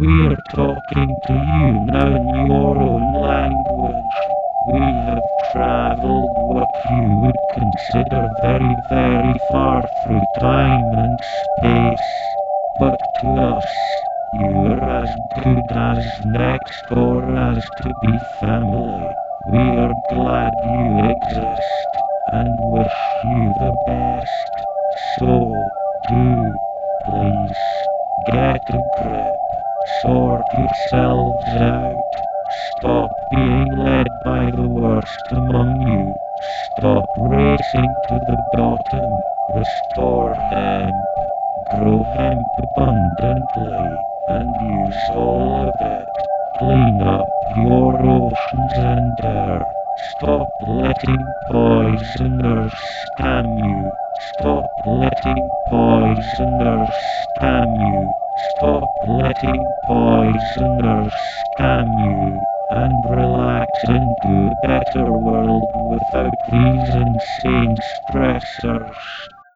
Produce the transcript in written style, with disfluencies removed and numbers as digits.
We're talking to you now in your own language. We have traveled what you would consider very, very far through time and space. But to us, you're as good as next door as to be family. We are glad you exist and wish you the best. So, do, please, get a grip. Sort yourselves out. Stop being led by the worst among you. Stop racing to the bottom. Restore hemp. Grow hemp abundantly and use all of it. Clean up your oceans and air. Stop letting poisoners scam you. Stop letting poisoners scam you. Stop letting poisoners scam you. And relax into a better world without these insane stressors.